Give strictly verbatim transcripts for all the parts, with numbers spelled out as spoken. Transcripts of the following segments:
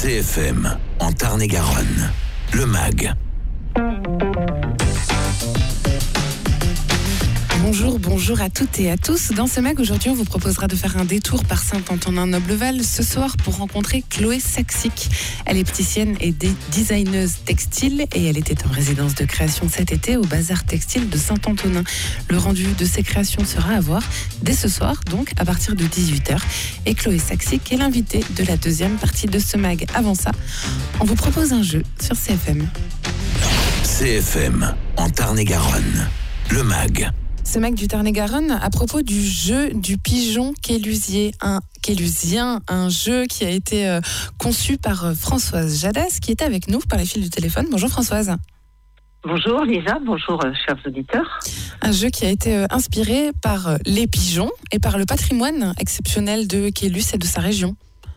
C F M, en Tarn-et-Garonne, le M A G. Bonjour, bonjour à toutes et à tous. Dans ce M A G, aujourd'hui, on vous proposera de faire un détour par Saint-Antonin-Nobleval ce soir pour rencontrer Chloé Saxic. Elle est pticienne et designeuse textile et elle était en résidence de création cet été au Bazar Textile de Saint-Antonin. Le rendu de ses créations sera à voir dès ce soir, donc à partir de dix-huit heures. Et Chloé Saxic est l'invitée de la deuxième partie de ce M A G. Avant ça, on vous propose un jeu sur C F M. C F M, en Tarn-et-Garonne, le M A G. Ce M A G du Tarn-et-Garonne à propos du jeu du pigeon kélusier, un kélusien, un jeu qui a été euh, conçu par euh, Françoise Jadas, qui est avec nous par les fils du téléphone. Bonjour Françoise. Bonjour Lisa, bonjour euh, chers auditeurs. Un jeu qui a été euh, inspiré par euh, les pigeons et par le patrimoine exceptionnel de Quélus et de sa région.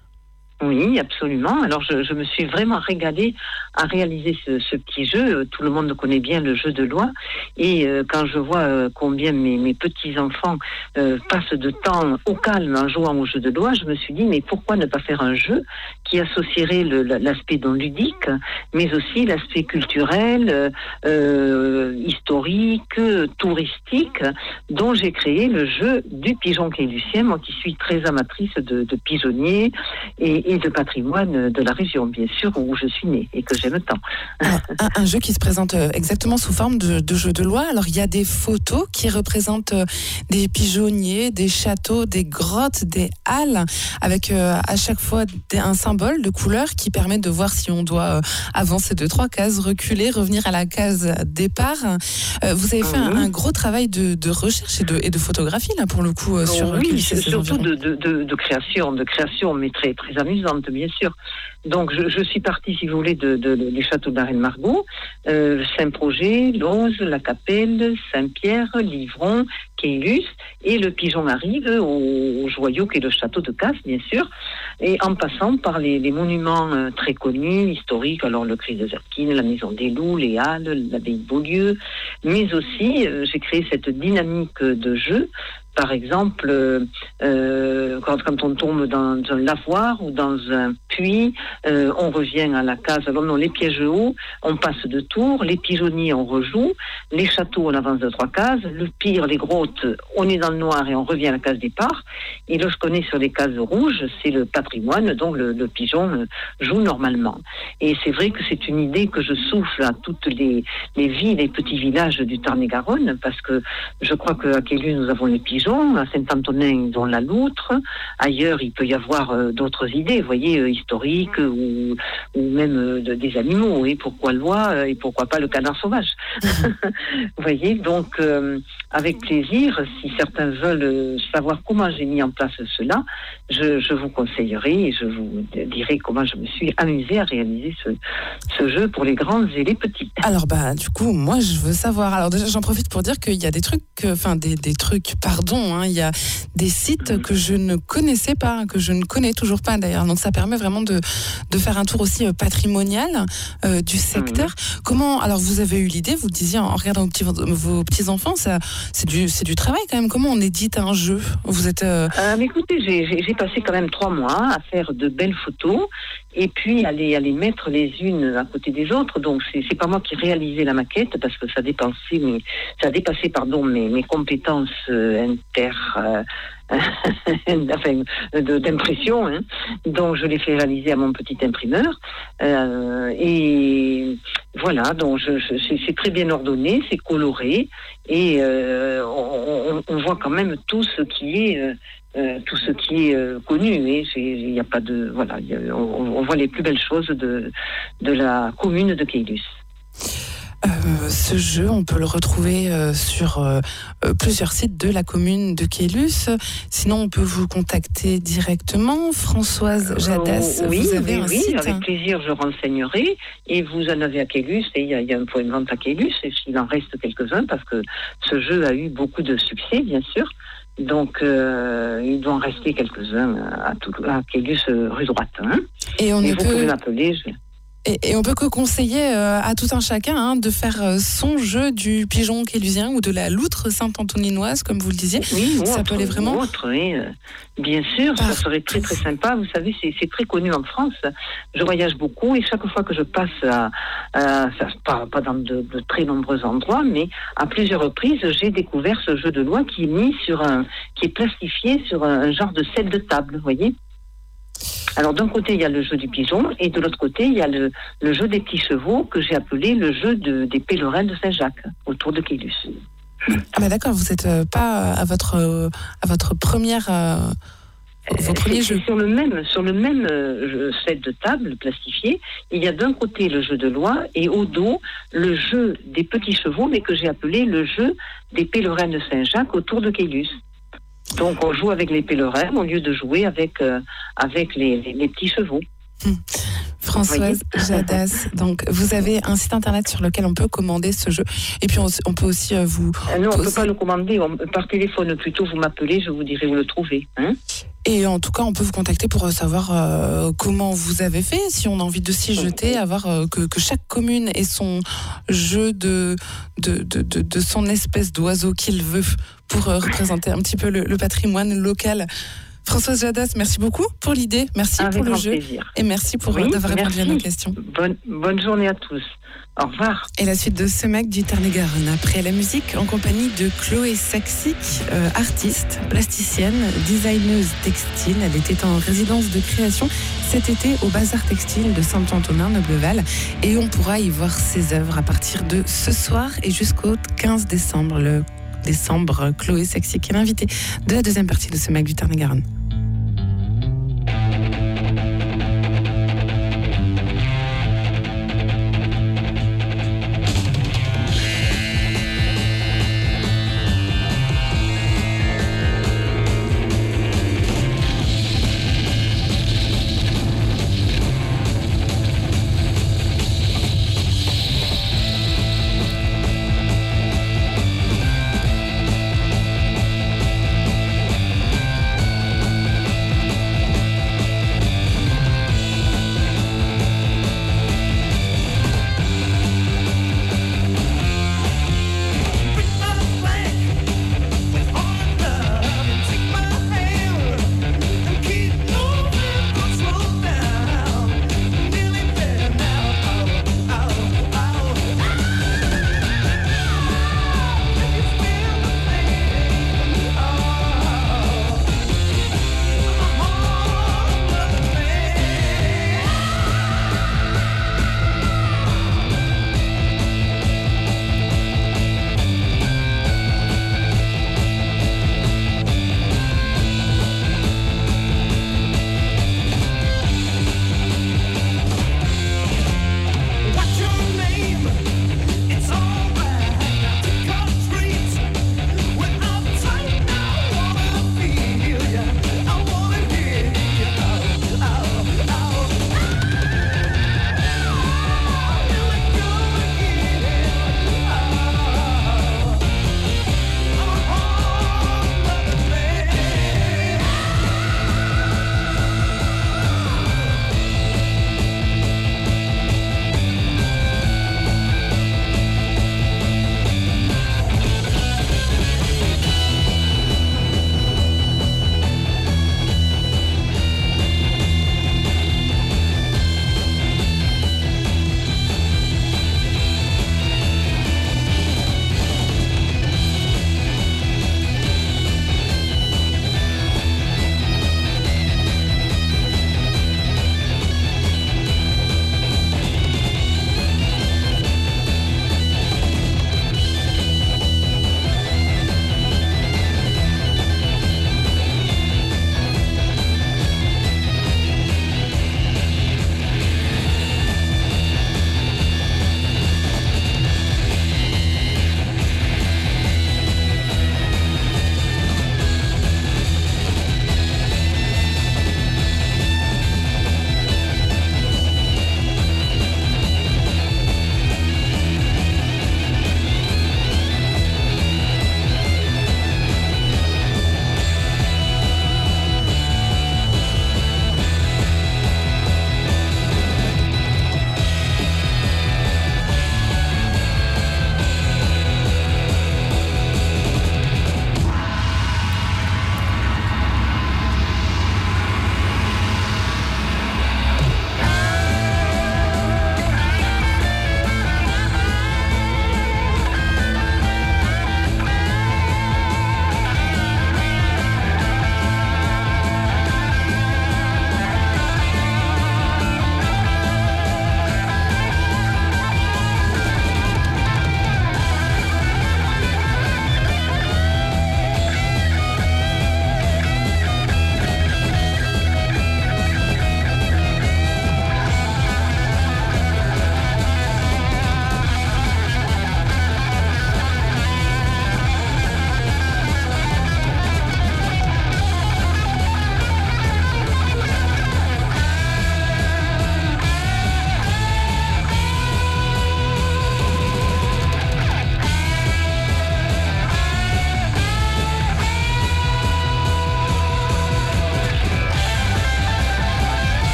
Oui, absolument. Alors, je, je me suis vraiment régalée à réaliser ce, ce petit jeu. Tout le monde connaît bien le jeu de loi. Et euh, quand je vois euh, combien mes, mes petits-enfants euh, passent de temps au calme en jouant au jeu de loi, je me suis dit, mais pourquoi ne pas faire un jeu qui associerait le, l'aspect non ludique, mais aussi l'aspect culturel, euh, historique, touristique, dont j'ai créé le jeu du pigeon kélusien, moi qui suis très amatrice de, de pigeonniers et et de patrimoine de la région, bien sûr, où je suis née et que j'aime tant. Un, un, un jeu qui se présente exactement sous forme de, de jeu de loi. Alors, il y a des photos qui représentent des pigeonniers, des châteaux, des grottes, des halles, avec euh, à chaque fois des, un symbole de couleur qui permet de voir si on doit euh, avancer de trois cases, reculer, revenir à la case départ. Euh, vous avez fait mmh. un, un gros travail de, de recherche et de, et de photographie, là, pour le coup, euh, sur Oui, Quélus, surtout de, de, de, de création, de création, mais très, très amusante, bien sûr. Donc, je, je suis partie, si vous voulez, de, de, de, du château de la Reine Margot, euh, Saint-Projet, Loz, La Capelle, Saint-Pierre, Livron, Quélus, et le pigeon arrive au, au joyau qui est le château de Casse, bien sûr, et en passant par les, les monuments euh, très connus, historiques, alors le Christ de Zerkine, la Maison des Loups, les Halles, l'abbaye de Beaulieu, mais aussi, euh, j'ai créé cette dynamique de jeu. Par exemple, euh, quand, quand on tombe dans un lavoir ou dans un puits, euh, on revient à la case. Alors non, les pièges hauts, on passe de tour. Les pigeonniers, on rejoue. Les châteaux, on avance de trois cases. Le pire, les grottes, on est dans le noir et on revient à la case départ. Et lorsqu'on est sur les cases rouges, c'est le patrimoine, donc le, le pigeon joue normalement. Et c'est vrai que c'est une idée que je souffle à toutes les, les villes et petits villages du Tarn-et-Garonne, parce que je crois qu'à Quélus, nous avons les pigeons. À Saint-Antonin, ils ont la loutre. Ailleurs, il peut y avoir euh, d'autres idées, vous voyez, euh, historiques ou, ou même euh, de, des animaux. Et pourquoi l'oie euh, et pourquoi pas le canard sauvage. Vous voyez, donc, euh, avec plaisir, si certains veulent euh, savoir comment j'ai mis en place cela, je, je vous conseillerai et je vous dirai comment je me suis amusée à réaliser ce, ce jeu pour les grands et les petits. Alors, bah, du coup, moi, je veux savoir. Alors, déjà, j'en profite pour dire qu'il y a des trucs, enfin, des, des trucs, pardon, Hein, il y a des sites mmh. que je ne connaissais pas, que je ne connais toujours pas d'ailleurs. Donc ça permet vraiment de, de faire un tour aussi euh, patrimonial euh, du secteur. Mmh. Comment, alors vous avez eu l'idée, vous le disiez en regardant vos petits, vos petits enfants, ça, c'est du, c'est du travail quand même. Comment on édite un jeu? Vous êtes. Euh... Euh, mais écoutez, j'ai, j'ai, j'ai passé quand même trois mois à faire de belles photos et puis à les, à les mettre les unes à côté des autres. Donc c'est, c'est pas moi qui réalisais la maquette parce que ça dépassait, mais ça dépassait pardon mes, mes compétences euh, inter euh, enfin, de, d'impression, hein. Donc je l'ai fait réaliser à mon petit imprimeur euh, et voilà, donc je, je, c'est, c'est très bien ordonné, c'est coloré et euh, on, on, on voit quand même tout ce qui est euh, Euh, tout ce qui est euh, connu, et il n'y a pas de voilà, y a, on, on voit les plus belles choses de de la commune de Quélus. Euh, ce jeu, on peut le retrouver euh, sur euh, euh, plusieurs sites de la commune de Quélus. Sinon, on peut vous contacter directement. Françoise Jadas, euh, oui, vous avez oui, un oui, site. avec plaisir, je renseignerai. Et vous en avez à Quélus, et il y, y a un point de vente à Quélus, et il en reste quelques-uns, parce que ce jeu a eu beaucoup de succès, bien sûr. Donc, euh, il doit en rester quelques-uns à, tout, à Quélus, rue droite. Hein. Et on et ne vous peut... pouvez m'appeler. Je... Et, et on peut que conseiller euh, à tout un chacun hein, de faire euh, son jeu du pigeon kélusien ou de la loutre sainte-antoninoise, comme vous le disiez. Oui, ça autre, peut aller vraiment. Autre, oui. Bien sûr, Partout. Ça serait très très sympa. Vous savez, c'est, c'est très connu en France. Je voyage beaucoup et chaque fois que je passe à, à pas, pas dans de, de très nombreux endroits, mais à plusieurs reprises, j'ai découvert ce jeu de loi qui est mis sur un, qui est plastifié sur un, un genre de set de table, vous voyez. Alors d'un côté il y a le jeu du pigeon et de l'autre côté il y a le, le jeu des petits chevaux que j'ai appelé le jeu de, des pèlerins de Saint-Jacques autour de Caylus. Ah bah d'accord, vous n'êtes euh, pas à votre euh, à votre première euh, vos premiers c'est, jeux. c'est sur le même sur le même euh, set de table plastifié, il y a d'un côté le jeu de loi et au dos le jeu des petits chevaux mais que j'ai appelé le jeu des pèlerins de Saint-Jacques autour de Caylus. Donc on joue avec les pèlerins au lieu de jouer avec, euh, avec les, les, les petits chevaux. Hum. Françoise Jadas, donc vous avez un site internet sur lequel on peut commander ce jeu et puis on, on peut aussi euh, vous... Euh, non, on ne peut poser... pas le commander, on, par téléphone plutôt, vous m'appelez, je vous dirai où le trouver. Hein et en tout cas, on peut vous contacter pour savoir euh, comment vous avez fait, si on a envie de s'y jeter, avoir euh, que, que chaque commune ait son jeu de, de, de, de, de son espèce d'oiseau qu'il veut pour euh, représenter un petit peu le, le patrimoine local. Françoise Jadas, merci beaucoup pour l'idée, merci Avec pour le grand jeu plaisir. Et merci pour Oui, d'avoir répondu merci. à nos questions. Bonne, bonne journée à tous. Au revoir. Et la suite de ce mec du Tarn-et-Garonne. Après la musique, en compagnie de Chloé Saxic, euh, artiste, plasticienne, designeuse textile. Elle était en résidence de création cet été au Bazar Textile de Saint-Antonin-Nobleval. Et on pourra y voir ses œuvres à partir de ce soir et jusqu'au quinze décembre. Le décembre, Chloé Saxic est l'invitée de la deuxième partie de ce mec du Tarn-et-Garonne.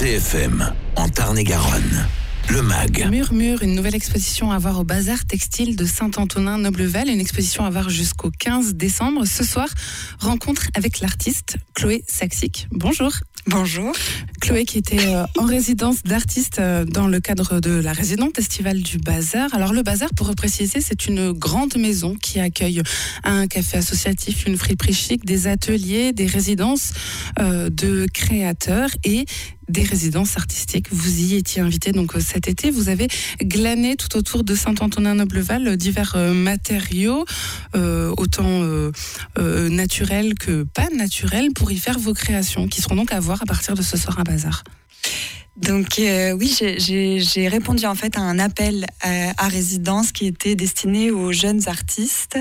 C F M, en Tarn-et-Garonne. Le Mag. Murmure, une nouvelle exposition à voir au Bazar Textile de Saint-Antonin-Nobleval, une exposition à voir jusqu'au quinze décembre. Ce soir, rencontre avec l'artiste Chloé Saxic. Bonjour. Bonjour. Chloé qui était euh, en résidence d'artiste euh, dans le cadre de la résidence estivale du Bazar. Alors le Bazar, pour préciser, c'est une grande maison qui accueille un café associatif, une friperie chic, des ateliers, des résidences euh, de créateurs et des résidences artistiques. Vous y étiez invité donc cet été. Vous avez glané tout autour de Saint-Antonin-Nobleval divers euh, matériaux, euh, autant euh, euh, naturels que pas naturels, pour y faire vos créations, qui seront donc à voir à partir de ce soir à Bazar. Donc euh, oui, j'ai, j'ai, j'ai répondu en fait à un appel à, à résidence qui était destiné aux jeunes artistes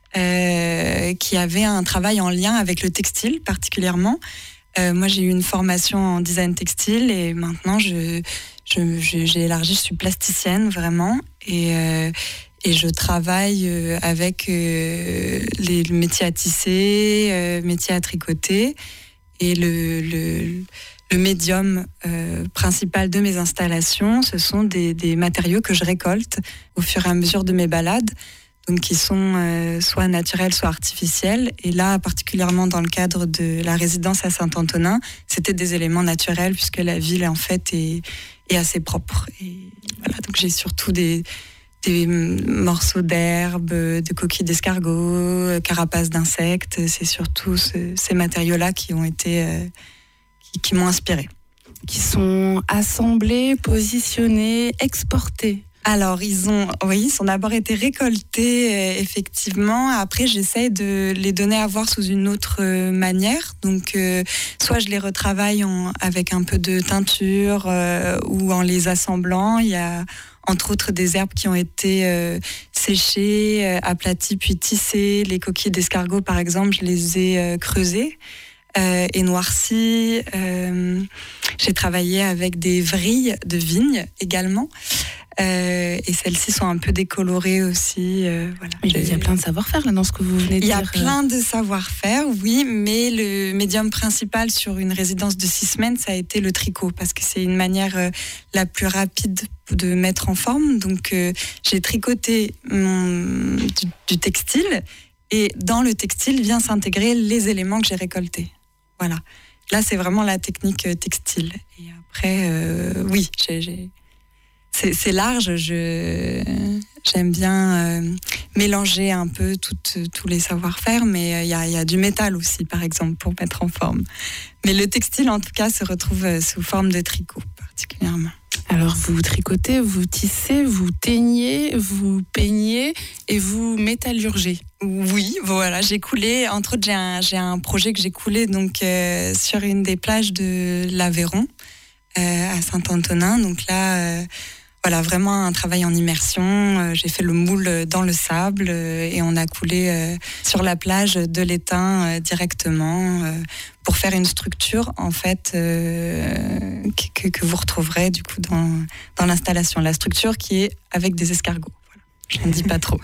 euh, qui avaient un travail en lien avec le textile particulièrement. Euh, moi, j'ai eu une formation en design textile et maintenant, je, je, je, j'ai élargi, je suis plasticienne vraiment et, euh, et je travaille euh, avec euh, les métiers à tisser, euh, métiers à tricoter et le, le, le médium euh, principal de mes installations, ce sont des, des matériaux que je récolte au fur et à mesure de mes balades. Donc qui sont euh, soit naturels, soit artificiels. Et là, particulièrement dans le cadre de la résidence à Saint-Antonin, c'était des éléments naturels puisque la ville, en fait, est, est assez propre. Et voilà, donc j'ai surtout des, des morceaux d'herbe, de coquilles d'escargots, carapaces d'insectes. C'est surtout ce, ces matériaux-là qui ont été, euh, qui, qui m'ont inspirée. Qui sont assemblés, positionnés, exportés. Alors, ils ont, oui, ils ont d'abord été récoltés, euh, effectivement. Après, j'essaie de les donner à voir sous une autre euh, manière. Donc, euh, soit je les retravaille en, avec un peu de teinture euh, ou en les assemblant. Il y a, entre autres, des herbes qui ont été euh, séchées, euh, aplaties, puis tissées. Les coquilles d'escargot, par exemple, je les ai euh, creusées. Euh, et noircies. Euh, j'ai travaillé avec des vrilles de vigne également. Euh, et celles-ci sont un peu décolorées aussi. Euh, voilà. Il y a plein de savoir-faire là dans ce que vous venez de dire. Il y a plein de savoir-faire, oui, mais le médium principal sur une résidence de six semaines, ça a été le tricot, parce que c'est une manière euh, la plus rapide de mettre en forme. Donc euh, j'ai tricoté mon, du, du textile, et dans le textile vient s'intégrer les éléments que j'ai récoltés. Voilà. Là, c'est vraiment la technique textile. Et après, euh, oui, j'ai... j'ai... C'est, c'est large, je, j'aime bien euh, mélanger un peu tout, tous les savoir-faire, mais il euh, y, y a du métal aussi, par exemple, pour mettre en forme. Mais le textile, en tout cas, se retrouve sous forme de tricot, particulièrement. Alors, vous tricotez, vous tissez, vous teignez, vous peignez et vous métallurgez. Oui, voilà, j'ai coulé, entre autres, j'ai un, j'ai un projet que j'ai coulé donc, euh, sur une des plages de l'Aveyron, euh, à Saint-Antonin. Donc là... Euh, Voilà, vraiment un travail en immersion. Euh, j'ai fait le moule dans le sable euh, et on a coulé euh, sur la plage de l'étain euh, directement euh, pour faire une structure en fait euh, que, que vous retrouverez du coup dans, dans l'installation. La structure qui est avec des escargots. Voilà. Je n'en dis pas trop.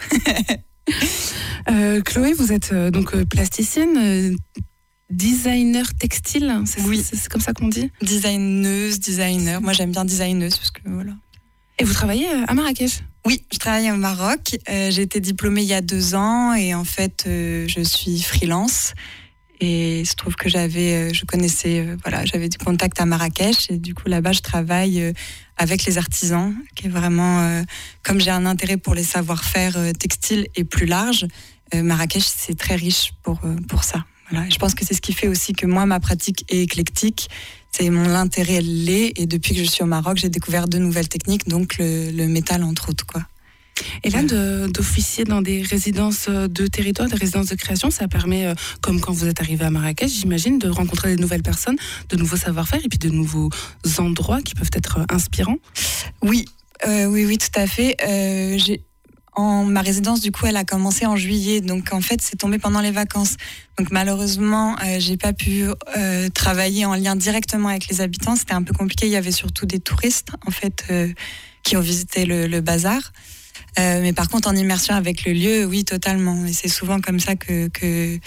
euh, Chloé, vous êtes euh, donc plasticienne. Euh... Designer textile, c'est, oui. c'est, c'est comme ça qu'on dit ? Designeuse, designer. Moi, j'aime bien designeuse parce que voilà. Et vous travaillez à Marrakech ? Oui, je travaille au Maroc. Euh, j'ai été diplômée il y a deux ans et en fait, euh, je suis freelance. Et il se trouve que j'avais, euh, je connaissais, euh, voilà, j'avais du contact à Marrakech et du coup là-bas, je travaille euh, avec les artisans, qui est vraiment, euh, comme j'ai un intérêt pour les savoir-faire euh, textiles et plus large, euh, Marrakech c'est très riche pour euh, pour ça. Voilà. Je pense que c'est ce qui fait aussi que moi, ma pratique est éclectique. C'est mon intérêt l'est. Et depuis que je suis au Maroc, j'ai découvert de nouvelles techniques, donc le, le métal, entre autres, quoi. Et là, de, d'officier dans des résidences de territoire, des résidences de création, ça permet, euh, comme quand vous êtes arrivé à Marrakech, j'imagine, de rencontrer de nouvelles personnes, de nouveaux savoir-faire et puis de nouveaux endroits qui peuvent être inspirants. Oui, euh, oui, oui, tout à fait. Euh, j'ai... En, ma résidence, du coup, elle a commencé en juillet. Donc, en fait, c'est tombé pendant les vacances. Donc, malheureusement, euh, j'ai pas pu euh, travailler en lien directement avec les habitants. C'était un peu compliqué. Il y avait surtout des touristes, en fait, euh, qui ont visité le, le bazar. Euh, mais par contre, en immersion avec le lieu, oui, totalement. Et c'est souvent comme ça que, que,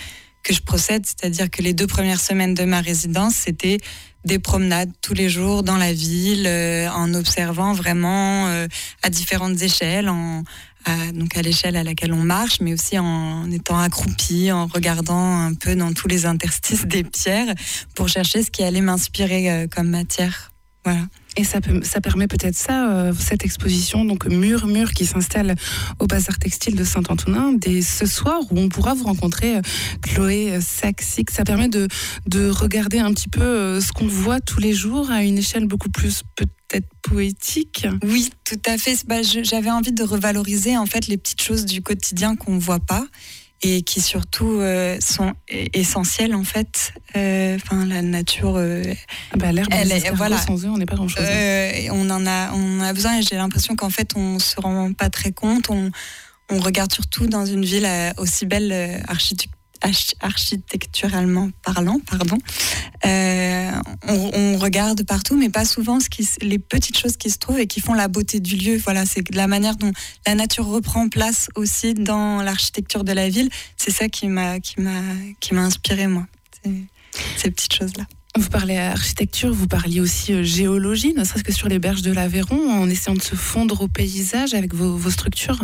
que je procède, c'est-à-dire que les deux premières semaines de ma résidence, c'était des promenades tous les jours dans la ville, euh, en observant vraiment euh, à différentes échelles, en, à, donc à l'échelle à laquelle on marche, mais aussi en étant accroupi, en regardant un peu dans tous les interstices des pierres pour chercher ce qui allait m'inspirer euh, comme matière. Voilà. Et ça, peut, ça permet peut-être ça, euh, cette exposition, donc Mur, Mur, qui s'installe au Bazar Textile de Saint-Antonin, dès ce soir, où on pourra vous rencontrer, euh, Chloé Saxic. Ça permet de, de regarder un petit peu euh, ce qu'on voit tous les jours à une échelle beaucoup plus peut-être poétique. Oui, tout à fait. Bah, je, j'avais envie de revaloriser en fait les petites choses du quotidien qu'on ne voit pas, et qui surtout euh, sont essentielles en fait. Enfin, euh, la nature. Euh, ah bah, l'herbe, elle est, voilà. Sans eux, on n'est pas grand-chose. Euh, on en a, on a besoin. Et j'ai l'impression qu'en fait, on se rend pas très compte. On, on regarde surtout dans une ville euh, aussi belle euh, architecture. architecturalement parlant, pardon. Euh, on, on regarde partout, mais pas souvent ce qui, les petites choses qui se trouvent et qui font la beauté du lieu. Voilà, c'est la manière dont la nature reprend place aussi dans l'architecture de la ville. C'est ça qui m'a, qui m'a, qui m'a inspiré, moi. C'est, ces petites choses-là. Vous parlez architecture, vous parliez aussi géologie, ne serait-ce que sur les berges de l'Aveyron, en essayant de se fondre au paysage avec vos, vos structures.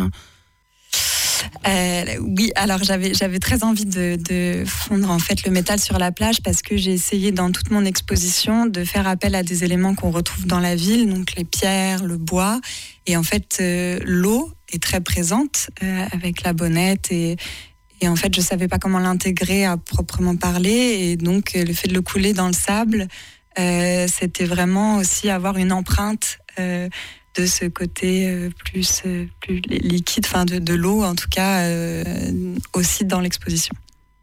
Euh, oui, alors j'avais j'avais très envie de, de fondre en fait le métal sur la plage, parce que j'ai essayé dans toute mon exposition de faire appel à des éléments qu'on retrouve dans la ville, donc les pierres, le bois, et en fait euh, l'eau est très présente euh, avec la bonnette, et et en fait je savais pas comment l'intégrer à proprement parler, et donc euh, le fait de le couler dans le sable, euh, c'était vraiment aussi avoir une empreinte euh, de ce côté euh, plus, euh, plus liquide, enfin de, de l'eau en tout cas, euh, aussi dans l'exposition.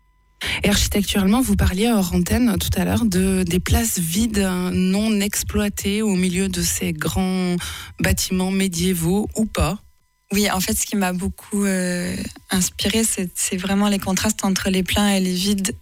Et architecturalement, vous parliez hors antenne tout à l'heure de, des places vides non exploitées au milieu de ces grands bâtiments médiévaux ou pas. Oui, en fait, ce qui m'a beaucoup euh, inspiré, c'est, c'est vraiment les contrastes entre les pleins et les vides,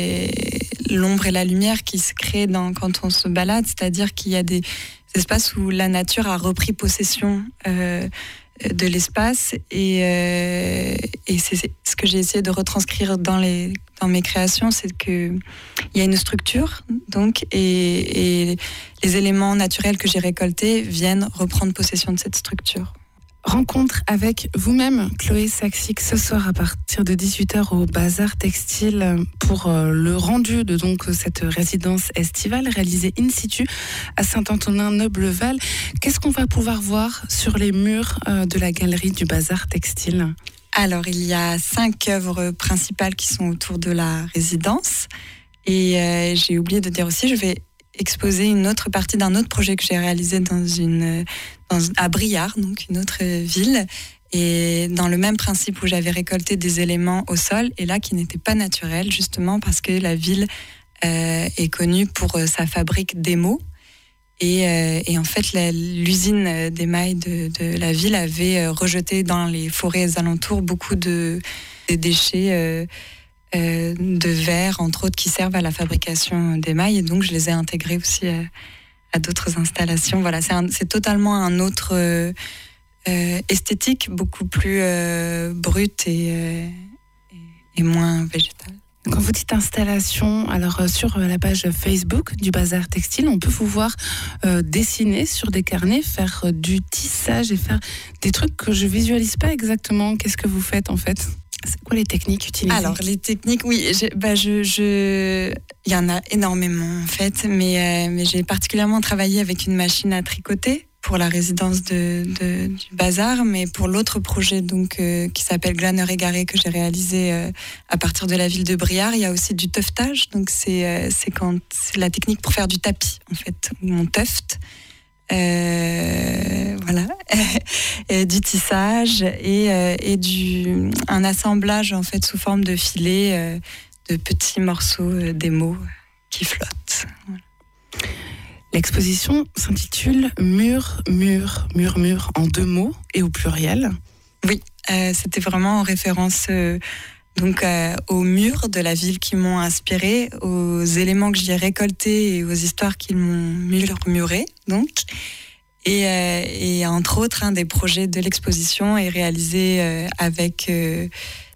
et l'ombre et la lumière qui se créent dans, quand on se balade, c'est-à-dire qu'il y a des espaces où la nature a repris possession euh, de l'espace, et, euh, et c'est ce que j'ai essayé de retranscrire dans, les, dans mes créations, c'est qu'il y a une structure, donc, et, et les éléments naturels que j'ai récoltés viennent reprendre possession de cette structure. Rencontre avec vous-même, Chloé Saxic, ce soir à partir de dix-huit heures au Bazar Textile pour le rendu de donc cette résidence estivale réalisée in situ à Saint-Antonin-Nobleval. Qu'est-ce qu'on va pouvoir voir sur les murs de la galerie du Bazar Textile ? Alors, il y a cinq œuvres principales qui sont autour de la résidence. Et euh, j'ai oublié de dire aussi, je vais exposer une autre partie d'un autre projet que j'ai réalisé dans une, dans, à Briare, donc une autre ville, et dans le même principe où j'avais récolté des éléments au sol, et là qui n'étaient pas naturels, justement parce que la ville euh, est connue pour euh, sa fabrique d'émaux, et, euh, et en fait la, l'usine d'émail de, de la ville avait euh, rejeté dans les forêts alentours beaucoup de, de déchets euh, Euh, de verre, entre autres, qui servent à la fabrication d'émail, et donc je les ai intégrés aussi à, à d'autres installations. Voilà, c'est, un, c'est totalement un autre euh, euh, esthétique, beaucoup plus euh, brute et, euh, et, et moins végétale. Quand vous dites installation, alors euh, sur la page Facebook du Bazar Textile, on peut vous voir euh, dessiner sur des carnets, faire euh, du tissage et faire des trucs que je visualise pas exactement. Qu'est-ce que vous faites en fait ? C'est quoi les techniques utilisées ? Alors, les techniques, oui, je, bah, je, je, il y en a énormément en fait, mais, euh, mais j'ai particulièrement travaillé avec une machine à tricoter pour la résidence de, de, du Bazar, mais pour l'autre projet donc, euh, qui s'appelle Glaneur Égaré, que j'ai réalisé euh, à partir de la ville de Briare, il y a aussi du tuftage, donc c'est, euh, c'est, quand, c'est la technique pour faire du tapis en fait, où on tufte. Euh, voilà, et du tissage et, euh, et du, un assemblage en fait sous forme de filets, euh, de petits morceaux euh, d'émaux qui flottent. Voilà. L'exposition s'intitule Mur, Mur, Murmure en deux mots et au pluriel. Oui, euh, c'était vraiment en référence euh, donc euh, aux murs de la ville qui m'ont inspirée, aux éléments que j'y ai récoltés et aux histoires qui m'ont murmuré, donc. Et, euh, et entre autres, un des projets de l'exposition est réalisé euh, avec euh,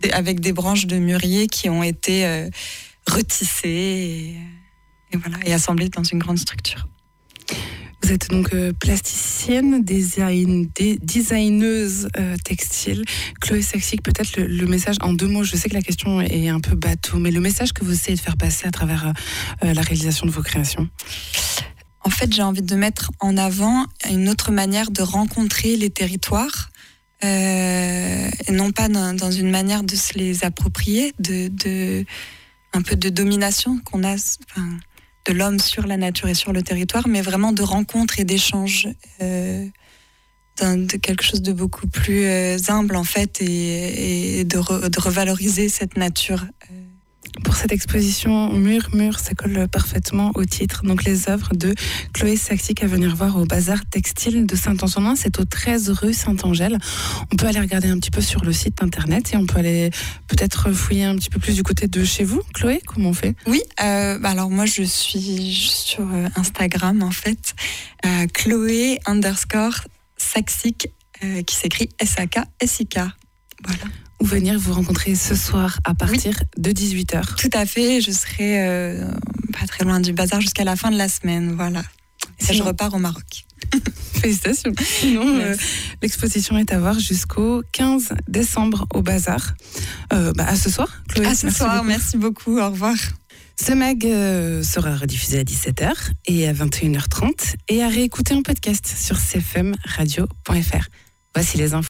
avec des branches de mûrier qui ont été euh, retissées et, et, voilà, et assemblées dans une grande structure. Vous êtes donc euh, plasticienne, design, des, designeuse euh, textile. Chloé Saxic, peut-être le, le message en deux mots, je sais que la question est un peu bateau, mais le message que vous essayez de faire passer à travers euh, la réalisation de vos créations. En fait, j'ai envie de mettre en avant une autre manière de rencontrer les territoires, euh, et non pas dans, dans une manière de se les approprier, de, de un peu de domination qu'on a, enfin, de l'homme sur la nature et sur le territoire, mais vraiment de rencontres et d'échanges, euh, de quelque chose de beaucoup plus euh, humble en fait, et, et de, re, de revaloriser cette nature. Euh. Pour cette exposition Mur, Mur, ça colle parfaitement au titre. Donc les œuvres de Chloé Saxic à venir voir au Bazar Textile de Saint-Antonin. C'est au treize rue Saint-Angèle. On peut aller regarder un petit peu sur le site internet et on peut aller peut-être fouiller un petit peu plus du côté de chez vous. Chloé, comment on fait ? Oui, euh, alors moi je suis sur Instagram en fait. Euh, Chloé underscore Saxic euh, qui s'écrit S A K S I K. Voilà. Ou venir vous rencontrer ce soir à partir oui. de dix-huit heures. Tout à fait, je serai euh, pas très loin du bazar jusqu'à la fin de la semaine, voilà. Et ça, je repars au Maroc. Félicitations. Sinon, euh, l'exposition est à voir jusqu'au quinze décembre au bazar. Euh, bah, à ce soir, Chloé. À ce merci soir, beaucoup. Merci beaucoup, au revoir. Ce mag euh, sera rediffusé à dix-sept heures et à vingt et une heures trente et à réécouter en podcast sur c f m radio point f r. Voici les infos.